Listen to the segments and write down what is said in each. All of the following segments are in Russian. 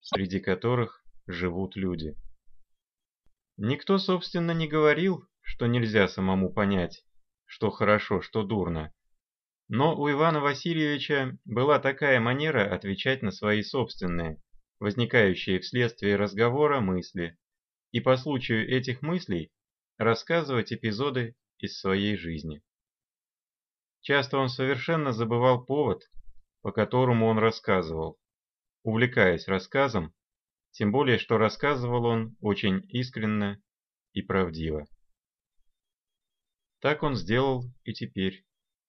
среди которых живут люди. Никто, собственно, не говорил, что нельзя самому понять, что хорошо, что дурно. Но у Ивана Васильевича была такая манера отвечать на свои собственные, возникающие вследствие разговора мысли, и по случаю этих мыслей рассказывать эпизоды из своей жизни. Часто он совершенно забывал повод, по которому он рассказывал, увлекаясь рассказом, тем более что рассказывал он очень искренно и правдиво. Так он сделал и теперь.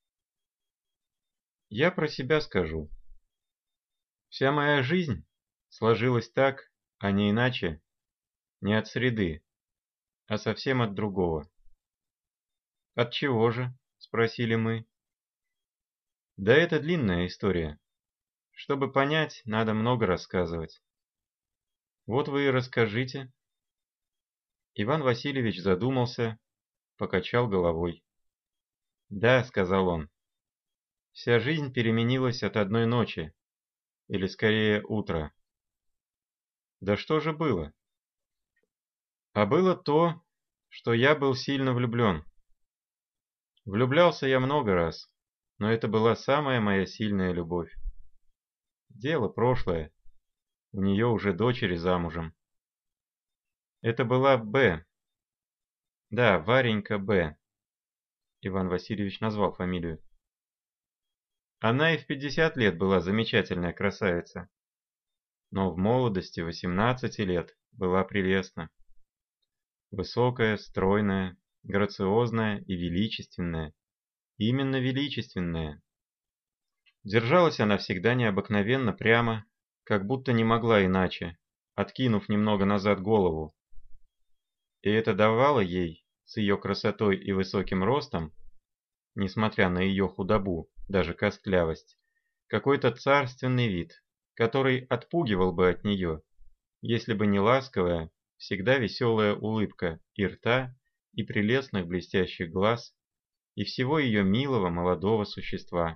Я про себя скажу. Вся моя жизнь сложилась так, а не иначе, не от среды, а совсем от другого. «От чего же?» – спросили мы. Да это длинная история. Чтобы понять, надо много рассказывать. Вот вы и расскажите. Иван Васильевич задумался, покачал головой. «Да», – сказал он, – «вся жизнь переменилась от одной ночи, или скорее утра». Да что же было? А было то, что я был сильно влюблен. Влюблялся я много раз, но это была самая моя сильная любовь. Дело прошлое, у нее уже дочери замужем. Это была Б. Да, Варенька Б. Иван Васильевич назвал фамилию. Она и в 50 лет была замечательная красавица, но в молодости 18 лет была прелестна. Высокая, стройная, грациозная и величественная. Именно величественная. Держалась она всегда необыкновенно прямо, как будто не могла иначе, откинув немного назад голову. И это давало ей, с ее красотой и высоким ростом, несмотря на ее худобу, даже костлявость, какой-то царственный вид, который отпугивал бы от нее, если бы не ласковая, всегда веселая улыбка и рта, и прелестных блестящих глаз, и всего ее милого молодого существа.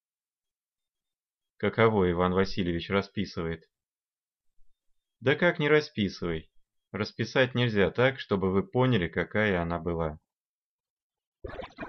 Каково Иван Васильевич расписывает? Да как не расписывай. Расписать нельзя так, чтобы вы поняли, какая она была.